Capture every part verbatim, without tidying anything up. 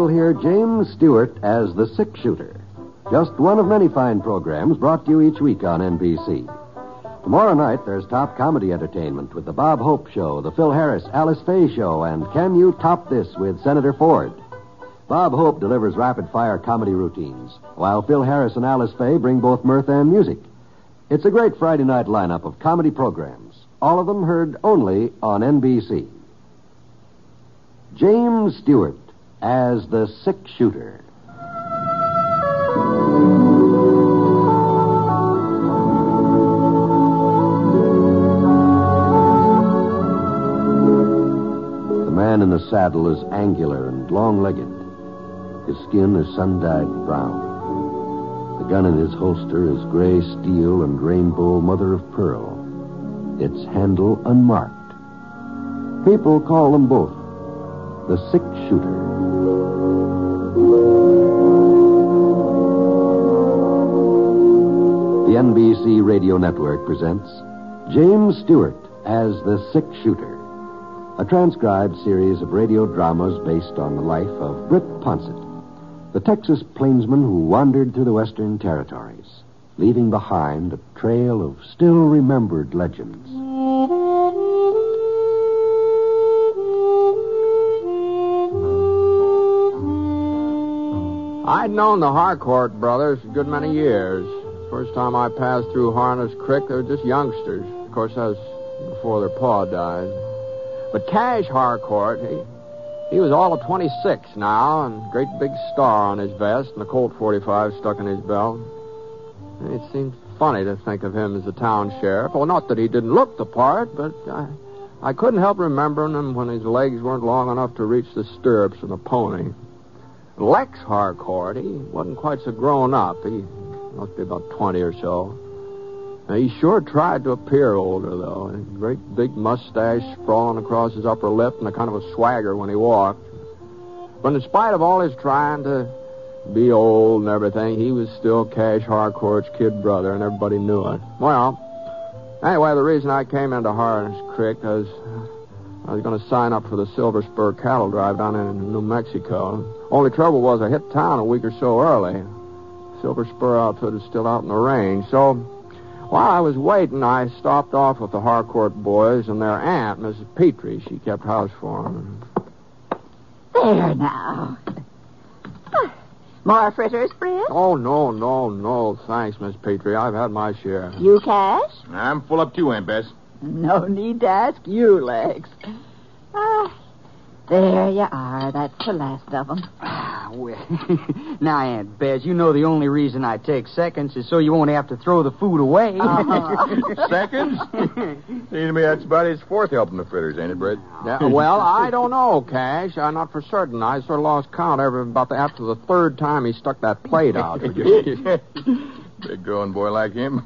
you'll hear James Stewart as the Six Shooter. Just one of many fine programs brought to you each week on N B C. Tomorrow night, there's top comedy entertainment with the Bob Hope Show, the Phil Harris, Alice Faye Show, and Can You Top This with Senator Ford. Bob Hope delivers rapid-fire comedy routines, while Phil Harris and Alice Faye bring both mirth and music. It's a great Friday night lineup of comedy programs, all of them heard only on N B C. James Stewart as the Six Shooter. The man in the saddle is angular and long-legged. His skin is sun-dyed brown. The gun in his holster is gray steel and rainbow mother of pearl. Its handle unmarked. People call them both the Six Shooter. The N B C Radio Network presents James Stewart as the Six Shooter, a transcribed series of radio dramas based on the life of Britt Ponset, the Texas plainsman who wandered through the Western Territories, leaving behind a trail of still-remembered legends. I'd known the Harcourt brothers a good many years. First time I passed through Harness Creek, they were just youngsters. Of course, that was before their pa died. But Cash Harcourt, he... He was all of twenty-six now, and a great big star on his vest, and a Colt forty-five stuck in his belt. And it seemed funny to think of him as the town sheriff. Well, not that he didn't look the part, but I, I couldn't help remembering him when his legs weren't long enough to reach the stirrups in a pony. Lex Harcourt, he wasn't quite so grown up. He must be about twenty or so. Now, he sure tried to appear older, though. A great big mustache sprawling across his upper lip and a kind of a swagger when he walked. But in spite of all his trying to be old and everything, he was still Cash Harcourt's kid brother, and everybody knew it. Well, anyway, the reason I came into Harness Creek was I was going to sign up for the Silver Spur cattle drive down in New Mexico. Only trouble was I hit town a week or so early. Silver Spur outfit is still out in the range, so... While I was waiting, I stopped off with the Harcourt boys and their aunt, Missus Petrie. She kept house for them. There now. More fritters, Britt? Oh, no, no, no. Thanks, Miss Petrie. I've had my share. You, Cash? I'm full up too, Aunt Bess. No need to ask you, Lex. Ah, there you are. That's the last of them. Well, now, Aunt Bez, you know the only reason I take seconds is so you won't have to throw the food away. Uh-huh. Seconds? Seems to me that's about his fourth helping the fritters, ain't it, Brett? Yeah, well, I don't know, Cash. I'm not for certain. I sort of lost count every, about the, after the third time he stuck that plate out. Big growing boy like him.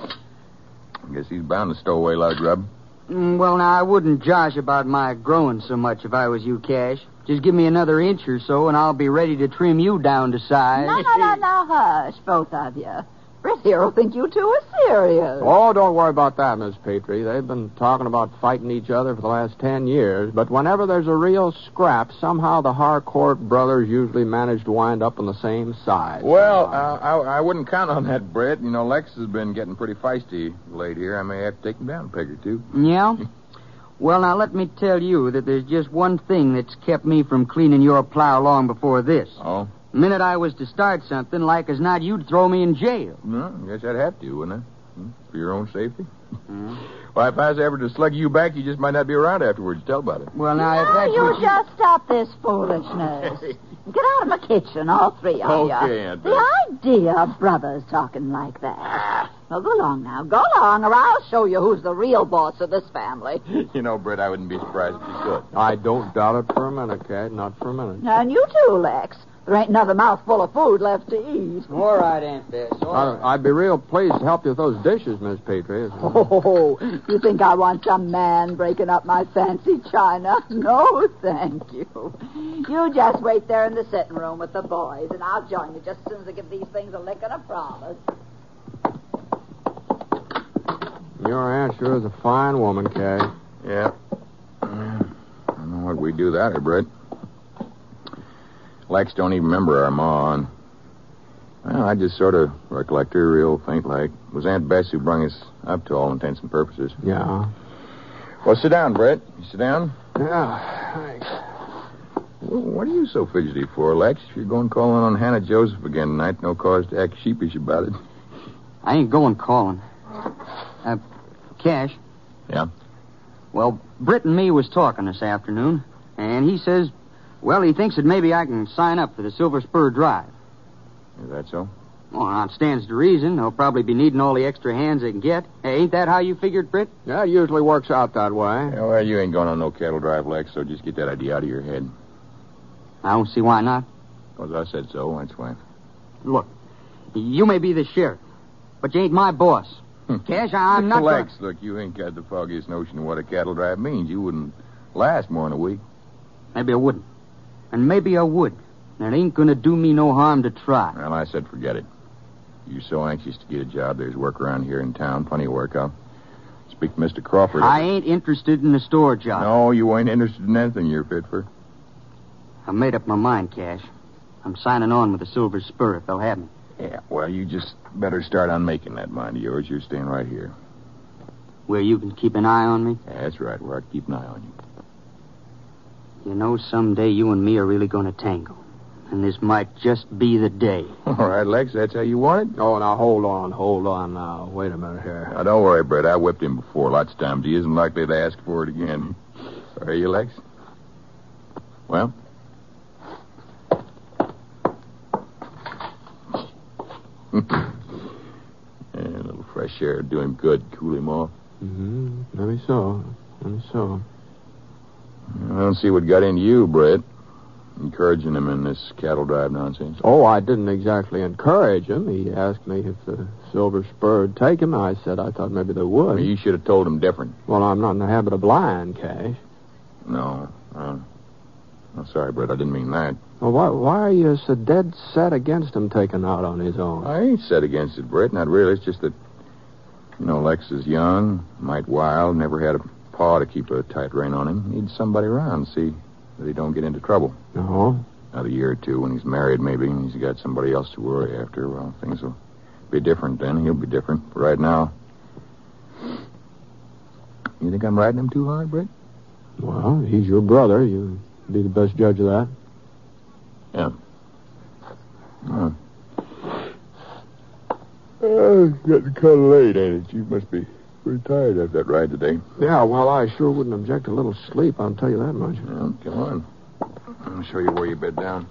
I guess he's bound to stow away a lot of grub. Mm, well, now, I wouldn't josh about my growing so much if I was you, Cash. Just give me another inch or so, and I'll be ready to trim you down to size. No, no, no, no, hush, both of you. Britt here will think you two are serious. Oh, don't worry about that, Miss Petrie. They've been talking about fighting each other for the last ten years, but whenever there's a real scrap, somehow the Harcourt brothers usually manage to wind up on the same side. Well, uh, I, I wouldn't count on that, Brett. You know, Lex has been getting pretty feisty late here. I may have to take him down a peg or two. Yeah? Well, now, let me tell you that there's just one thing that's kept me from cleaning your plow long before this. Oh? The minute I was to start something, like as not, you'd throw me in jail. No, I guess I'd have to, wouldn't I? Hmm? For your own safety? Mm. Well, if I was ever to slug you back, you just might not be around afterwards. Tell about it. Well, now, if Now, that's you what you... just stop this foolishness. Get out of my kitchen, all three of you. Okay, Aunt Bess. The idea of brothers talking like that. Well, go along now. Go along, or I'll show you who's the real boss of this family. You know, Brett, I wouldn't be surprised if you could. I don't doubt it for a minute, Kate. Not for a minute. And you too, Lex. There ain't another mouthful of food left to eat. All right, Aunt Bess. All I, right. I'd be real pleased to help you with those dishes, Miss Petrie. Oh, you think I want some man breaking up my fancy china? No, thank you. You just wait there in the sitting room with the boys, and I'll join you just as soon as I give these things a lick and a promise. Your aunt sure is a fine woman, Kay. Yeah. I don't know what we do that, or Brett. Lex don't even remember our ma. And, well, I just sort of recollect her real faint like. It was Aunt Bess who brung us up to all intents and purposes. Yeah. Well, sit down, Brett. You sit down. Yeah, thanks. Well, what are you so fidgety for, Lex? If you're going calling on Hannah Joseph again tonight, no cause to act sheepish about it. I ain't going calling. Uh, Cash. Yeah? Well, Britt and me was talking this afternoon, and he says, well, he thinks that maybe I can sign up for the Silver Spur Drive. Is that so? Well, now it stands to reason. They'll probably be needing all the extra hands they can get. Hey, ain't that how you figured, Britt? Yeah, it usually works out that way. Yeah, well, you ain't going on no cattle drive, Lex, so just get that idea out of your head. I don't see why not. Because I said so, that's why. Look, you may be the sheriff, but you ain't my boss. Cash, I'm not... Lex, gonna... look, you ain't got the foggiest notion of what a cattle drive means. You wouldn't last more than a week. Maybe I wouldn't. And maybe I would. And it ain't going to do me no harm to try. Well, I said forget it. You're so anxious to get a job. There's work around here in town. Plenty of work. I'll speak to Mister Crawford. I ain't interested in a store job. No, you ain't interested in anything you're fit for. I made up my mind, Cash. I'm signing on with the Silver Spur if they'll have me. Yeah, well, you just better start on making that mind of yours. You're staying right here. Where you can keep an eye on me? Yeah, that's right. Where I can keep an eye on you. You know, someday you and me are really going to tangle. And this might just be the day. All right, Lex, that's how you want it? Oh, now, hold on, hold on now. Wait a minute here. Now, don't worry, Brett. I whipped him before lots of times. He isn't likely to ask for it again. Are you, Lex? Well? Yeah, a little fresh air would do him good, cool him off. Mm-hmm. Maybe so. Maybe so. I don't see what got into you, Brett. Encouraging him in this cattle drive nonsense. Oh, I didn't exactly encourage him. He asked me if the Silver Spur would take him. I said I thought maybe they would. Well, you should have told him different. Well, I'm not in the habit of lying, Cash. No. Uh, I'm sorry, Brett. I didn't mean that. Well, why, why are you so dead set against him taking out on his own? I ain't set against it, Brett. Not really. It's just that, you know, Lex is young, might wild, never had a paw to keep a tight rein on him. Needs somebody around to see that he don't get into trouble. No? Another year or two when he's married, maybe, and he's got somebody else to worry after. Well, things will be different then. He'll be different. But right now, you think I'm riding him too hard, Brett? Well, he's your brother. You'd be the best judge of that. Yeah. Oh. Oh, it's getting kind of late, ain't it? You must be pretty tired after that ride today. Yeah, well, I sure wouldn't object to a little sleep, I'll tell you that much. Well, come on. I'll show you where you bed down.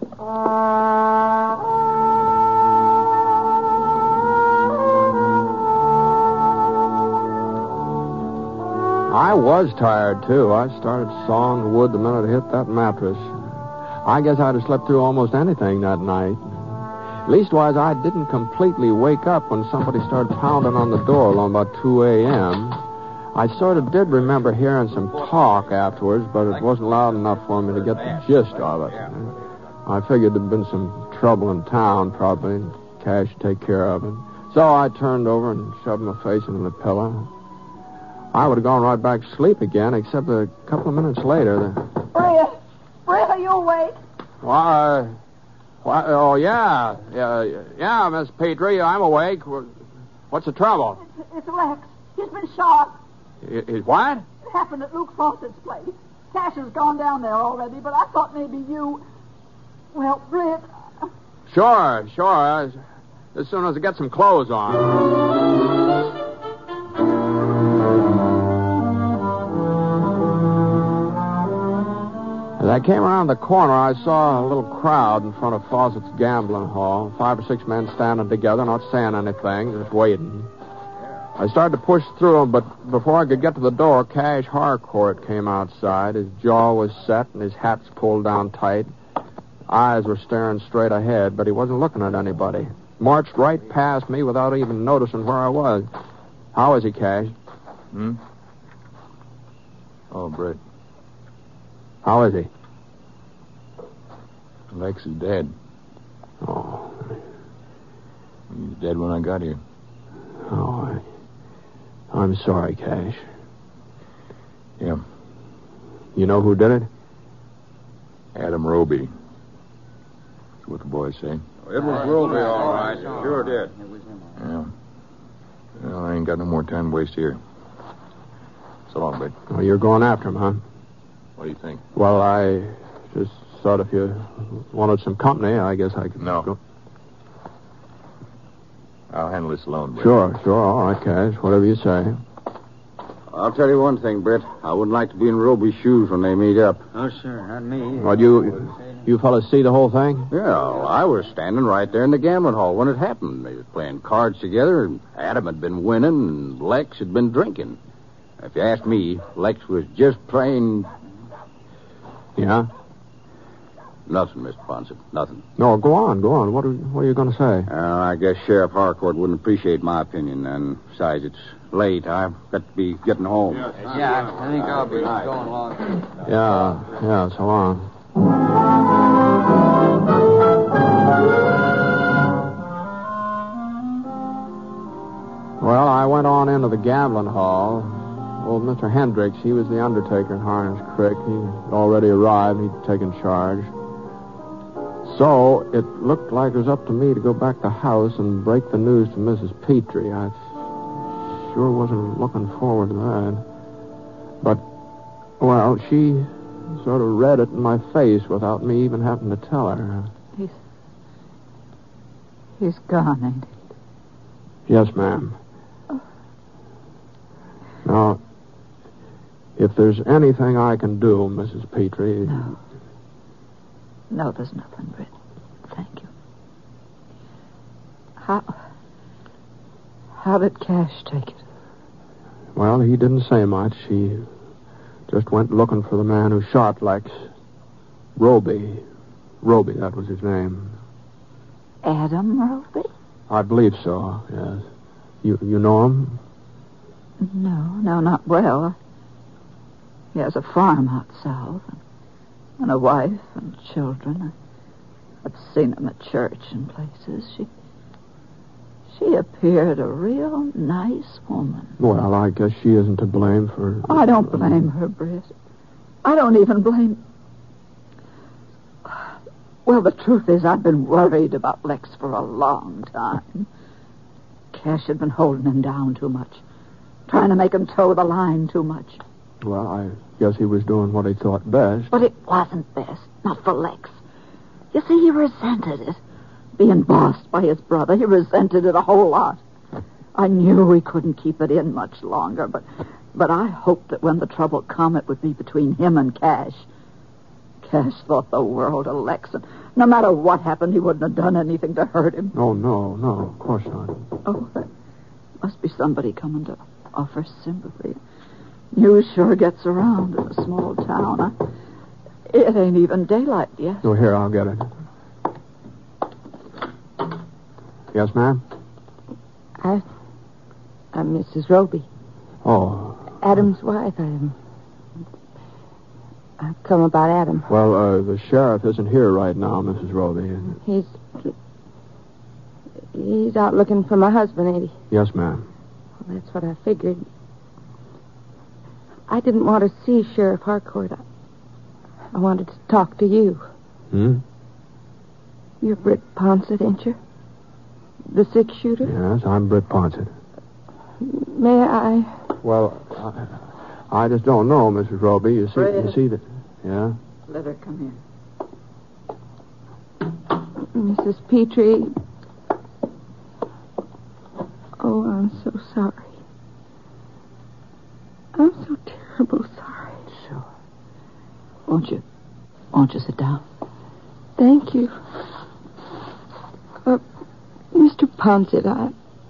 I was tired, too. I started sawing the wood the minute I hit that mattress. I guess I'd have slept through almost anything that night. Leastwise, I didn't completely wake up when somebody started pounding on the door along about two a.m. I sort of did remember hearing some talk afterwards, but it wasn't loud enough for me to get the gist of it. I figured there'd been some trouble in town, probably, and Cash would take care of it. So I turned over and shoved my face into the pillow. I would have gone right back to sleep again, except a couple of minutes later. The... Bria! Bria, are you awake? Why, why, oh, yeah. Yeah, yeah, Miss Petrie, I'm awake. What's the trouble? It's, it's Lex. He's been shot. It, it, what? It happened at Luke Fawcett's place. Cash has gone down there already, but I thought maybe you... Well, Britt... Sure, sure. As, as soon as I get some clothes on. As I came around the corner, I saw a little crowd in front of Fawcett's gambling hall. Five or six men standing together, not saying anything, just waiting. I started to push through them, but before I could get to the door, Cash Harcourt came outside. His jaw was set and his hat's pulled down tight. Eyes were staring straight ahead, but he wasn't looking at anybody. Marched right past me without even noticing where I was. How is he, Cash? Hmm? Oh, Brett. How is he? Lex is dead. Oh. He was dead when I got here. Oh, I, I'm sorry, Cash. Yeah. You know who did it? Adam Roby. That's what the boys say. It was Roby, all right. Sure did. Yeah. Well, I ain't got no more time to waste here. So long, Bud. Oh, you're going after him, huh? What do you think? Well, I just thought if you wanted some company, I guess I could No. go. I'll handle this alone, Britt. Sure, sure. All right, Cash. Whatever you say. I'll tell you one thing, Britt. I wouldn't like to be in Roby's shoes when they meet up. Oh, sure, not me. Well, you, you fellas see the whole thing? Yeah, well, I was standing right there in the gambling hall when it happened. They was playing cards together, and Adam had been winning, and Lex had been drinking. If you ask me, Lex was just playing... Yeah? Nothing, Mister Ponset. Nothing. No, go on, go on. What are, what are you going to say? Uh, I guess Sheriff Harcourt wouldn't appreciate my opinion, and besides, it's late. I've got to be getting home. Yeah, I think I'll be going along. Yeah, yeah, so long. Well, I went on into the gambling hall. Old Mister Hendricks, he was the undertaker in Harness Creek. He'd already arrived. He'd taken charge. So it looked like it was up to me to go back to the house and break the news to Missus Petrie. I sure wasn't looking forward to that. But, well, she sort of read it in my face without me even having to tell her. He's... He's gone, ain't he? Yes, ma'am. Now, if there's anything I can do, Missus Petrie... No. No, there's nothing, Britt. Thank you. How... How did Cash take it? Well, he didn't say much. He just went looking for the man who shot Lex. Roby. Roby, that was his name. Adam Roby? I believe so, yes. You you know him? No, no, not well. He has a farm out south, and a wife and children. I've seen him at church and places. She, she appeared a real nice woman. Well, I guess she isn't to blame for... I don't blame her, Britt. I don't even blame... Well, the truth is, I've been worried about Lex for a long time. Cash had been holding him down too much, trying to make him toe the line too much. Well, I guess he was doing what he thought best. But it wasn't best, not for Lex. You see, he resented it. Being bossed by his brother, he resented it a whole lot. I knew he couldn't keep it in much longer, but but I hoped that when the trouble come, it would be between him and Cash. Cash thought the world of Lex, and no matter what happened, he wouldn't have done anything to hurt him. Oh, no, no, of course not. Oh, there must be somebody coming to offer sympathy. News sure gets around in a small town. I, it ain't even daylight yet. Oh, here, I'll get it. Yes, ma'am? I, I'm Missus Roby. Oh. Adam's wife. I'm... I've come about Adam. Well, uh, the sheriff isn't here right now, Missus Roby. He's... He's out looking for my husband, ain't he? Yes, ma'am. Well, that's what I figured. I didn't want to see Sheriff Harcourt. I, I wanted to talk to you. Hmm? You're Britt Ponset, ain't you? The six-shooter? Yes, I'm Britt Ponset. May I... Well, I, I just don't know, Missus Roby. You see, Britt. you see that... Yeah? Let her come Missus Petrie... Oh, I'm so sorry. I'm so terrible sorry. Sure. Won't you... Won't you sit down? Thank you. Uh, Mister Ponset, I...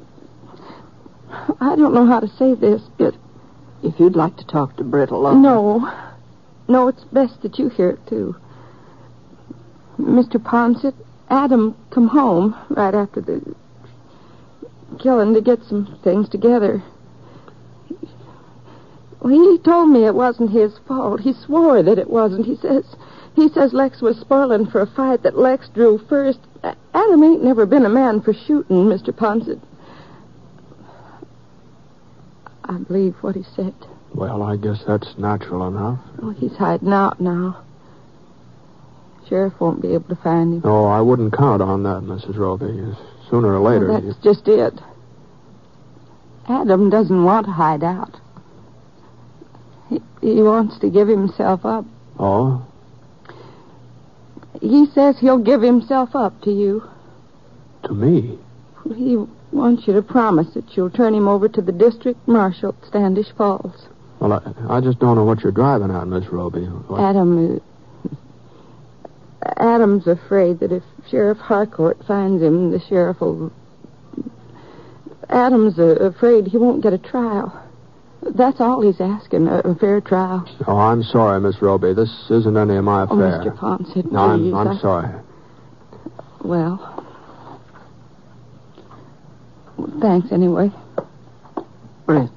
I don't know how to say this, but... If you'd like to talk to Britt alone... No. No, it's best that you hear it, too. Mister Ponset, Adam come home right after the killing to get some things together. Well, he told me it wasn't his fault. He swore that it wasn't. He says he says Lex was spoiling for a fight that Lex drew first. Adam ain't never been a man for shooting, Mister Ponset. I believe what he said. Well, I guess that's natural enough. Oh, he's hiding out now. Sheriff won't be able to find him. Oh, I wouldn't count on that, Missus Roby. Sooner or later... Well, that's you... just it. Adam doesn't want to hide out. He, he wants to give himself up. Oh? He says he'll give himself up to you. To me? He wants you to promise that you'll turn him over to the district marshal at Standish Falls. Well, I, I just don't know what you're driving at, Miss Roby. What... Adam... Uh, Adam's afraid that if Sheriff Harcourt finds him, the sheriff will... Adam's uh, afraid he won't get a trial. That's all he's asking, a, a fair trial. Oh, I'm sorry, Miss Roby. This isn't any of my affair. Oh, Mister Ponset, No, I'm, please, I'm I... sorry. Well... Thanks, anyway. Brett,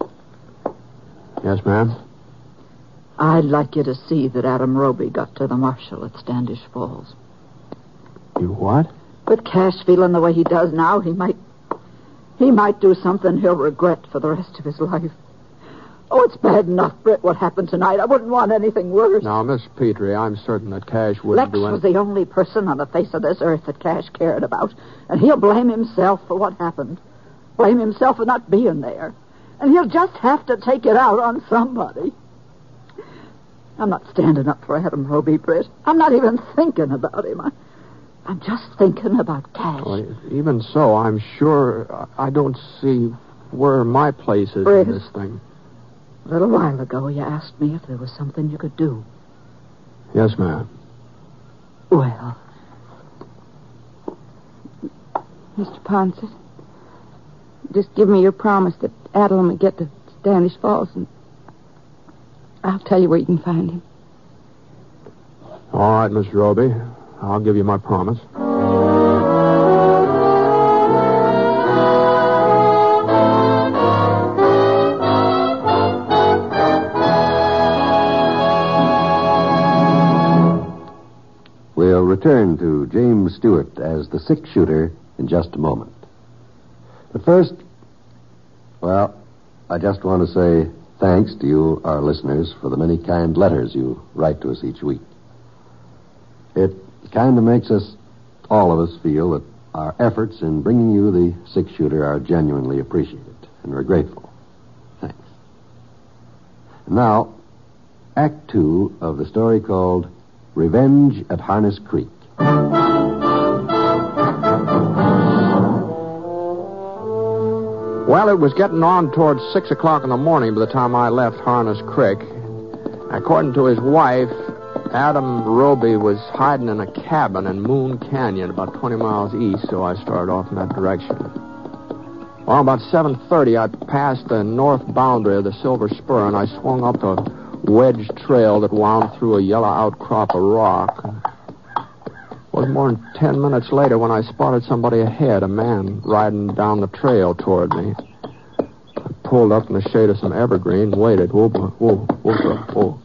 Yes, ma'am? I'd like you to see that Adam Roby got to the marshal at Standish Falls. You what? With Cash feeling the way he does now, he might... He might do something he'll regret for the rest of his life. Oh, it's bad enough, Britt, what happened tonight. I wouldn't want anything worse. Now, Miss Petrie, I'm certain that Cash wouldn't Lex do anything. was the only person on the face of this earth that Cash cared about. And he'll blame himself for what happened. Blame himself for not being there. And he'll just have to take it out on somebody. I'm not standing up for Adam Roby, Britt. I'm not even thinking about him. I, I'm just thinking about Cash. Well, even so, I'm sure I don't see where my place is Britt, in this thing. A little while ago, you asked me if there was something you could do. Yes, ma'am. Well, Mister Ponset, just give me your promise that Adam will get to Standish Falls, and I'll tell you where you can find him. All right, Miss Roby. I'll give you my promise. We'll return to James Stewart as the six-shooter in just a moment. But first, well, I just want to say thanks to you, our listeners, for the many kind letters you write to us each week. It kind of makes us, all of us, feel that our efforts in bringing you the six-shooter are genuinely appreciated, and we're grateful. Thanks. And now, Act Two of the story called Revenge at Harness Creek. Well, it was getting on towards six o'clock in the morning by the time I left Harness Creek. According to his wife, Adam Roby was hiding in a cabin in Moon Canyon about twenty miles east, so I started off in that direction. Well, about seven thirty, I passed the north boundary of the Silver Spur, and I swung up a wedge trail that wound through a yellow outcrop of rock. It wasn't more than ten minutes later when I spotted somebody ahead, a man riding down the trail toward me. I pulled up in the shade of some evergreen and waited. Whoa, whoa, whoa, whoa.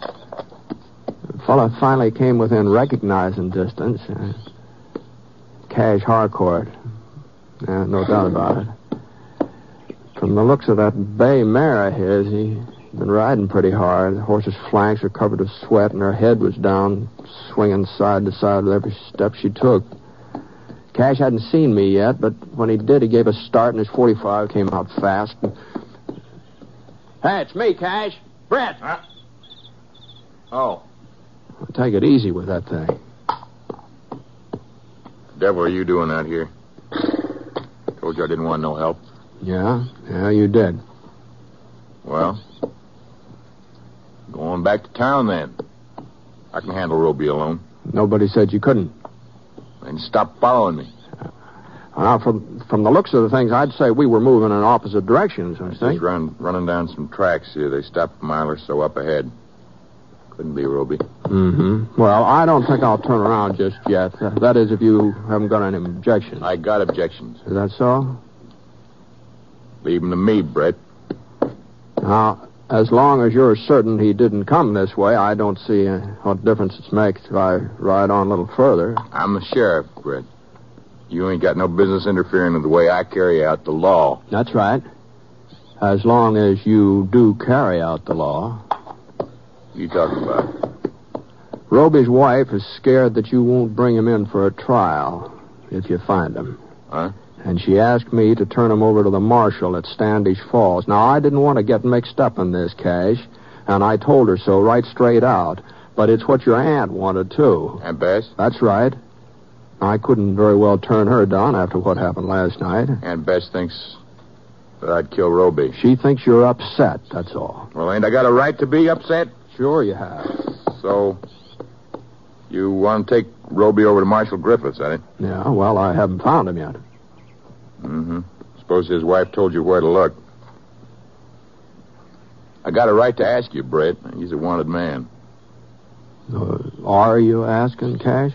The fellow finally came within recognizing distance. Uh, Cash Harcourt. Yeah, no doubt about it. From the looks of that bay mare of his, he'd been riding pretty hard. The horse's flanks were covered with sweat, and her head was down, swinging side to side with every step she took. Cash hadn't seen me yet, but when he did, he gave a start, and his forty-five came out fast. And... Hey, it's me, Cash. Brett. Huh? Oh. Take it easy with that thing. Devil are you doing out here? Told you I didn't want no help. Yeah? Yeah, you did. Well, going back to town then. I can handle Roby alone. Nobody said you couldn't. And stop following me. Now, from from the looks of the things, I'd say we were moving in opposite directions, I Just think. run, running down some tracks here. They stopped a mile or so up ahead. Couldn't be Roby. Mm-hmm. Well, I don't think I'll turn around just yet. Uh, that is, if you haven't got any objections. I got objections. Is that so? Leave 'em to me, Brett. Now, as long as you're certain he didn't come this way, I don't see uh, what difference it makes if I ride on a little further. I'm the sheriff, Brett. You ain't got no business interfering with the way I carry out the law. That's right. As long as you do carry out the law. You talking about? Roby's wife is scared that you won't bring him in for a trial if you find him. Huh? And she asked me to turn him over to the marshal at Standish Falls. Now, I didn't want to get mixed up in this, Cash, and I told her so right straight out. But it's what your aunt wanted, too. Aunt Bess? That's right. I couldn't very well turn her down after what happened last night. Aunt Bess thinks that I'd kill Roby. She thinks you're upset, that's all. Well, ain't I got a right to be upset? Sure you have. So, you want to take Roby over to Marshal Griffiths, eh? Yeah, well, I haven't found him yet. Mm-hmm. Suppose his wife told you where to look. I got a right to ask you, Brett. He's a wanted man. Uh, are you asking, Cash?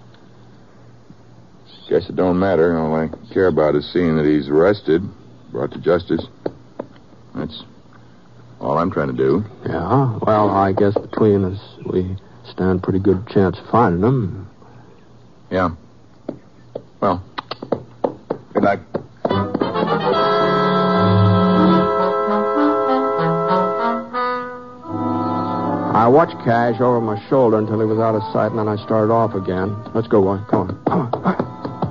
Guess it don't matter. All I care about is seeing that he's arrested, brought to justice. That's all I'm trying to do. Yeah, well, I guess between us, we stand a pretty good chance of finding him. Yeah. Well, good night. I watched Cash over my shoulder until he was out of sight, and then I started off again. Let's go, boy. Come on. Come on. Come on.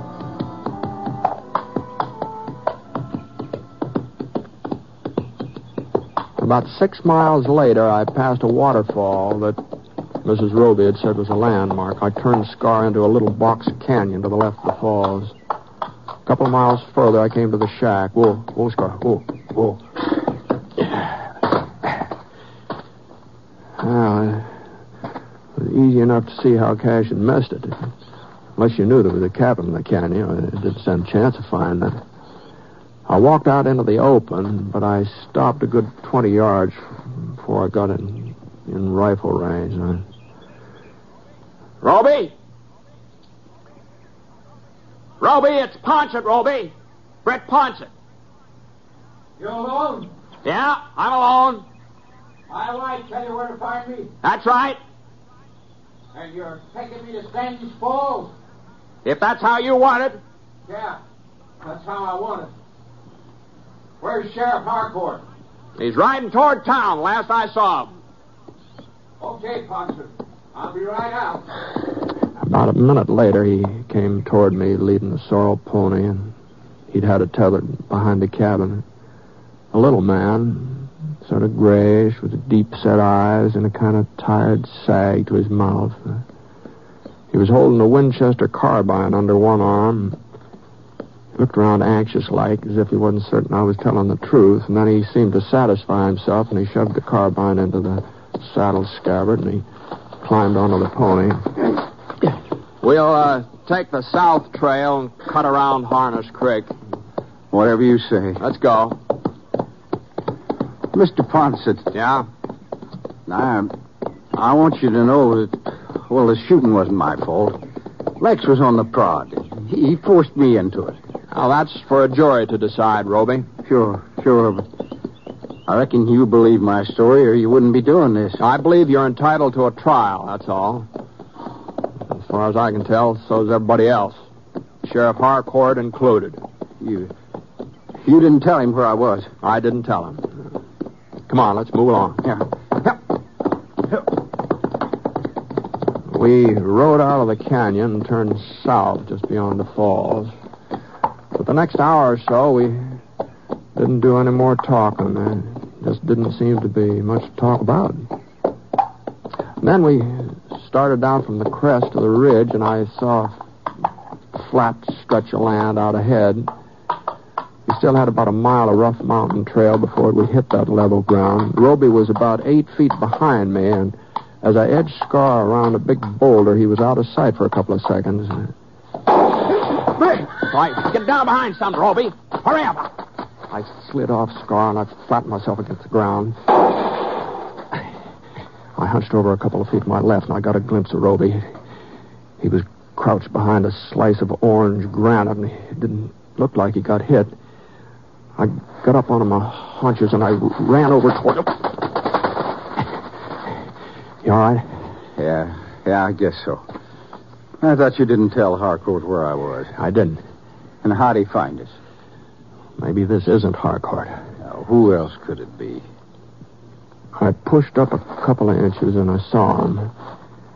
About six miles later, I passed a waterfall that Missus Roby had said was a landmark. I turned Scar into a little box canyon to the left of the falls. A couple of miles further, I came to the shack. Whoa, whoa, Scar, whoa, whoa. Well, it was easy enough to see how Cash had missed it. Unless you knew there was a cabin in the canyon, it didn't stand a chance of finding it. I walked out into the open, but I stopped a good twenty yards before I got in, in rifle range. I... Roby? Roby, it's Ponset, Roby. Brett Ponset. You alone? Yeah, I'm alone. My wife tell you where to find me. That's right. And you're taking me to Standish Falls? If that's how you want it. Yeah, that's how I want it. Where's Sheriff Harcourt? He's riding toward town, last I saw him. Okay, Ponset. I'll be right out. About a minute later, he came toward me leading a sorrel pony, and he'd had it tethered behind the cabin. A little man, sort of grayish, with deep-set eyes and a kind of tired sag to his mouth. He was holding a Winchester carbine under one arm. He looked around anxious-like, as if he wasn't certain I was telling the truth, and then he seemed to satisfy himself, and he shoved the carbine into the saddle scabbard, and he climbed onto the pony. We'll uh, take the south trail and cut around Harness Creek. Whatever you say. Let's go. Mister Ponset. Yeah? I, I want you to know that, well, the shooting wasn't my fault. Lex was on the prod. He, he forced me into it. Now, that's for a jury to decide, Roby. Sure, sure, but I reckon you believe my story or you wouldn't be doing this. I believe you're entitled to a trial, that's all. As far as I can tell, so's everybody else. Sheriff Harcourt included. You you didn't tell him where I was. I didn't tell him. Come on, let's move along. Yeah. We rode out of the canyon and turned south just beyond the falls. For the next hour or so, we didn't do any more talking. There just didn't seem to be much to talk about. And then we started down from the crest of the ridge, and I saw a flat stretch of land out ahead. We still had about a mile of rough mountain trail before we hit that level ground. Roby was about eight feet behind me, and as I edged Scar around a big boulder, he was out of sight for a couple of seconds. Right, get down behind some, Roby. Hurry up. I slid off Scar, and I flattened myself against the ground. I hunched over a couple of feet to my left, and I got a glimpse of Roby. He was crouched behind a slice of orange granite, and it didn't look like he got hit. I got up onto my haunches, and I ran over toward him. You all right? Yeah, yeah, I guess so. I thought you didn't tell Harcourt where I was. I didn't. And how'd he find us? Maybe this isn't Harcourt. Now, who else could it be? I pushed up a couple of inches, and I saw him.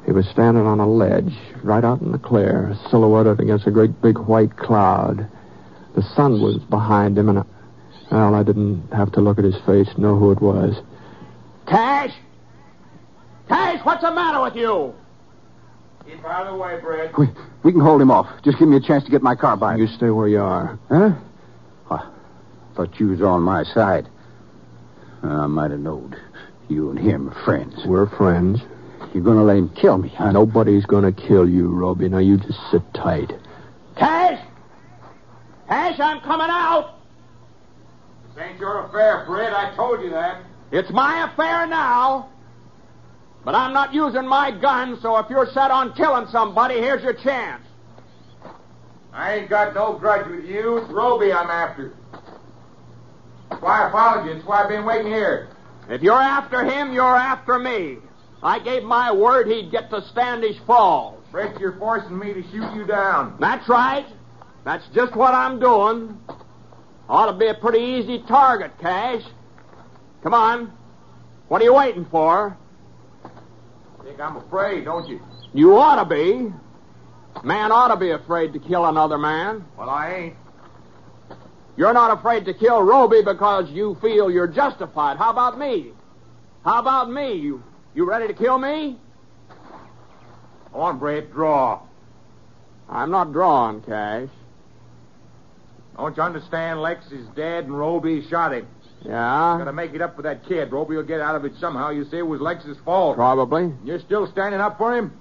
He was standing on a ledge, right out in the clear, silhouetted against a great big white cloud. The sun was behind him, and, I, well, I didn't have to look at his face to know who it was. Cash? Cash, what's the matter with you? Keep out of the way, Brett. We, we can hold him off. Just give me a chance to get my car by him. You stay where you are. Huh? I thought you was on my side. I might have known. You and him are friends. We're friends. You're going to let him kill me, huh? Nobody's going to kill you, Roby. Now, you just sit tight. Cash! Cash, I'm coming out! This ain't your affair, Brett. I told you that. It's my affair now. But I'm not using my gun, so if you're set on killing somebody, here's your chance. I ain't got no grudge with you. It's Roby I'm after. That's why I followed you. That's why I've been waiting here. If you're after him, you're after me. I gave my word he'd get to Standish Falls. Brett, you're forcing me to shoot you down. That's right. That's just what I'm doing. Ought to be a pretty easy target, Cash. Come on. What are you waiting for? Think I'm afraid, don't you? You ought to be. Man ought to be afraid to kill another man. Well, I ain't. You're not afraid to kill Roby because you feel you're justified. How about me? How about me? You you ready to kill me? Go on, Brett, draw. I'm not drawing, Cash. Don't you understand? Lex is dead and Roby shot him. Yeah? Gotta make it up with that kid. Roby will get out of it somehow. You say it was Lex's fault. Probably. You're still standing up for him?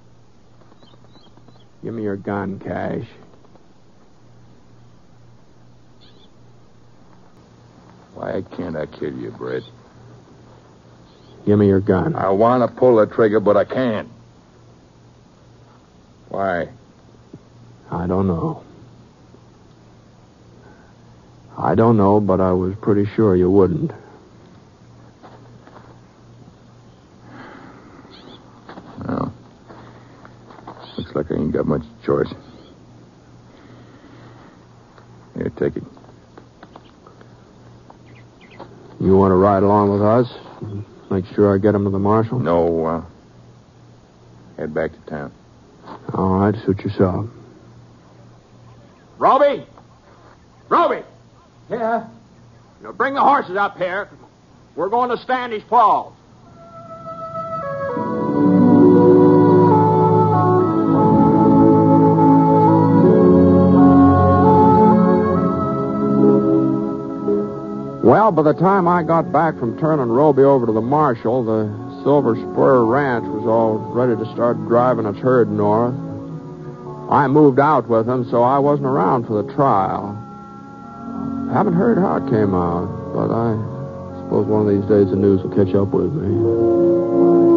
Give me your gun, Cash. Why can't I kill you, Brett? Give me your gun. I want to pull the trigger, but I can't. Why? I don't know. I don't know, but I was pretty sure you wouldn't. Well, looks like I ain't got much choice. Here, take it. You want to ride along with us? Make sure I get him to the marshal? No, uh, head back to town. All right, suit yourself. Roby! Roby! Yeah? You know, bring the horses up here. We're going to Standish Falls. Well, by the time I got back from turning Roby over to the marshal, the Silver Spur Ranch was all ready to start driving its herd north. I moved out with him, so I wasn't around for the trial. Haven't heard how it came out, but I suppose one of these days the news will catch up with me.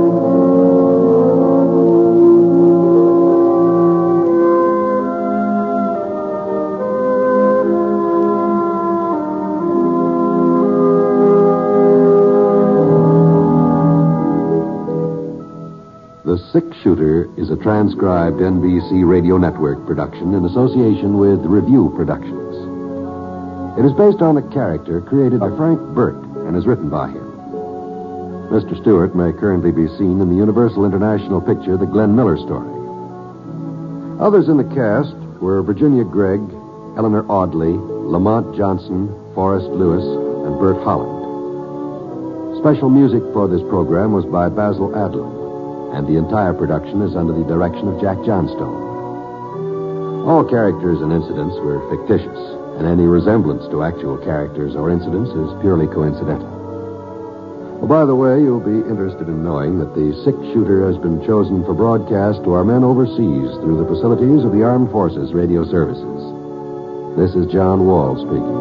The Six-Shooter is a transcribed N B C Radio Network production in association with Review Productions. It is based on a character created by Frank Burke and is written by him. Mister Stewart may currently be seen in the Universal International picture The Glenn Miller Story. Others in the cast were Virginia Gregg, Eleanor Audley, Lamont Johnson, Forrest Lewis, and Bert Holland. Special music for this program was by Basil Adlam, and the entire production is under the direction of Jack Johnstone. All characters and incidents were fictitious, and any resemblance to actual characters or incidents is purely coincidental. Oh, by the way, you'll be interested in knowing that the Six-Shooter has been chosen for broadcast to our men overseas through the facilities of the Armed Forces Radio Services. This is John Wall speaking.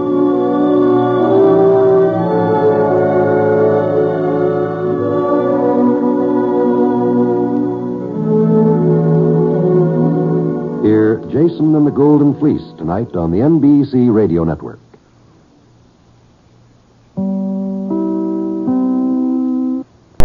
Jason and the Golden Fleece tonight on the N B C Radio Network.